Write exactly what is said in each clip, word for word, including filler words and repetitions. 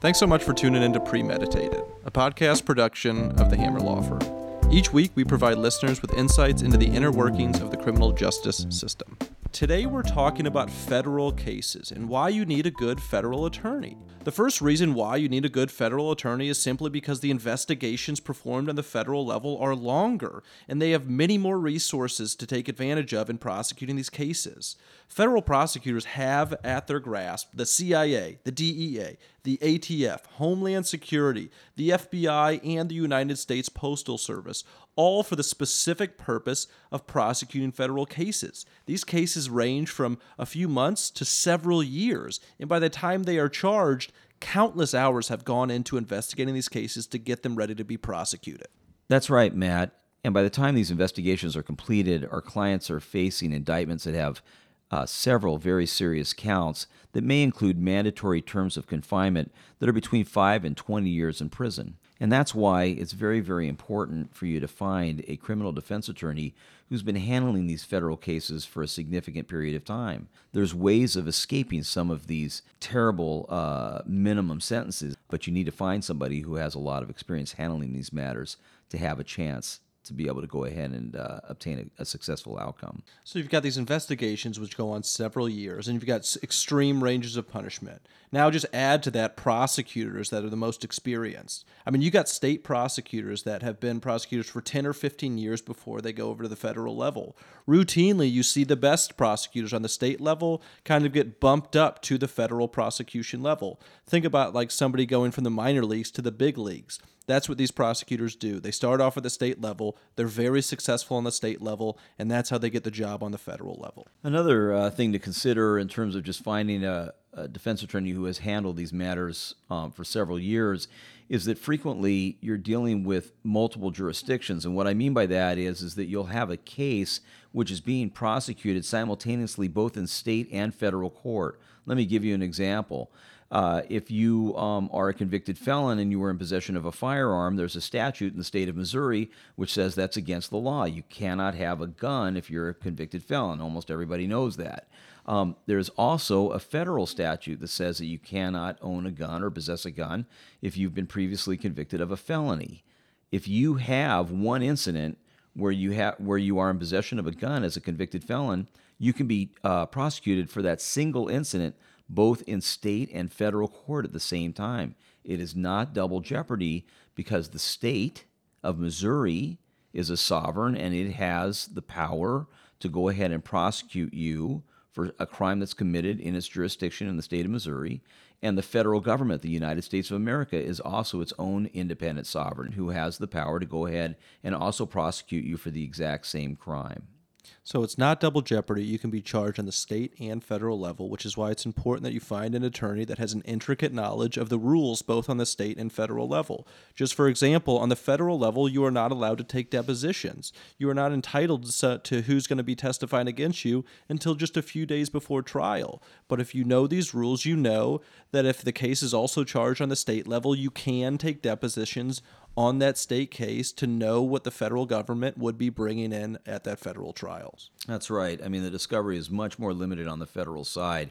Thanks so much for tuning in to Premeditated, a podcast production of the Hammer Law Firm. Each week, we provide listeners with insights into the inner workings of the criminal justice system. Today, we're talking about federal cases and why you need a good federal attorney. The first reason why you need a good federal attorney is simply because the investigations performed on the federal level are longer, and they have many more resources to take advantage of in prosecuting these cases. Federal prosecutors have at their grasp the C I A, the D E A, the A T F, Homeland Security, the F B I, and the United States Postal Service, all for the specific purpose of prosecuting federal cases. These cases range from a few months to several years, and by the time they are charged, countless hours have gone into investigating these cases to get them ready to be prosecuted. That's right, Matt. And by the time these investigations are completed, our clients are facing indictments that have uh, several very serious counts that may include mandatory terms of confinement that are between five and twenty years in prison. And that's why it's very, very important for you to find a criminal defense attorney who's been handling these federal cases for a significant period of time. There's ways of escaping some of these terrible uh, minimum sentences, but you need to find somebody who has a lot of experience handling these matters to have a chance to be able to go ahead and uh, obtain a, a successful outcome. So you've got these investigations which go on several years, and you've got s- extreme ranges of punishment. Now just add to that prosecutors that are the most experienced. I mean, you got state prosecutors that have been prosecutors for ten or fifteen years before they go over to the federal level. Routinely, you see the best prosecutors on the state level kind of get bumped up to the federal prosecution level. Think about like somebody going from the minor leagues to the big leagues. That's what these prosecutors do. They start off at the state level, they're very successful on the state level, and that's how they get the job on the federal level. Another uh, thing to consider in terms of just finding a, a defense attorney who has handled these matters um, for several years is that frequently you're dealing with multiple jurisdictions. And what I mean by that is, is that you'll have a case which is being prosecuted simultaneously both in state and federal court. Let me give you an example. Uh, if you um, are a convicted felon and you were in possession of a firearm, there's a statute in the state of Missouri which says that's against the law. You cannot have a gun if you're a convicted felon. Almost everybody knows that. Um, there's also a federal statute that says that you cannot own a gun or possess a gun if you've been previously convicted of a felony. If you have one incident where you have where you are in possession of a gun as a convicted felon, you can be uh, prosecuted for that single incident both in state and federal court at the same time. It is not double jeopardy because the state of Missouri is a sovereign and it has the power to go ahead and prosecute you for a crime that's committed in its jurisdiction in the state of Missouri. And the federal government, the United States of America, is also its own independent sovereign who has the power to go ahead and also prosecute you for the exact same crime. So it's not double jeopardy. You can be charged on the state and federal level, which is why it's important that you find an attorney that has an intricate knowledge of the rules both on the state and federal level. Just for example, on the federal level, you are not allowed to take depositions. You are not entitled to, to who's going to be testifying against you until just a few days before trial. But if you know these rules, you know that if the case is also charged on the state level, you can take depositions on that state case to know what the federal government would be bringing in at that federal trials. That's right. I mean, the discovery is much more limited on the federal side.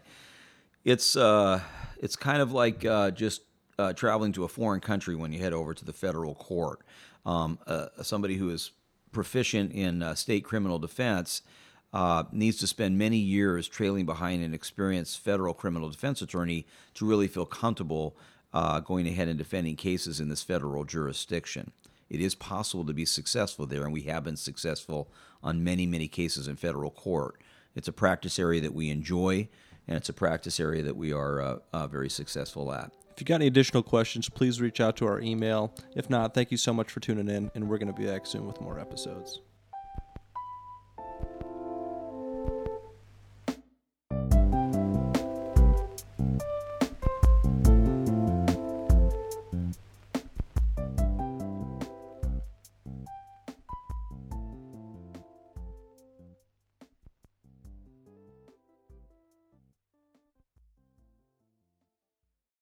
It's uh, it's kind of like uh, just uh, traveling to a foreign country when you head over to the federal court. Um, uh, somebody who is proficient in uh, state criminal defense uh, needs to spend many years trailing behind an experienced federal criminal defense attorney to really feel comfortable Uh, going ahead and defending cases in this federal jurisdiction. It is possible to be successful there, and we have been successful on many, many cases in federal court. It's a practice area that we enjoy, and it's a practice area that we are uh, uh, very successful at. If you got any additional questions, please reach out to our email. If not, thank you so much for tuning in, and we're going to be back soon with more episodes.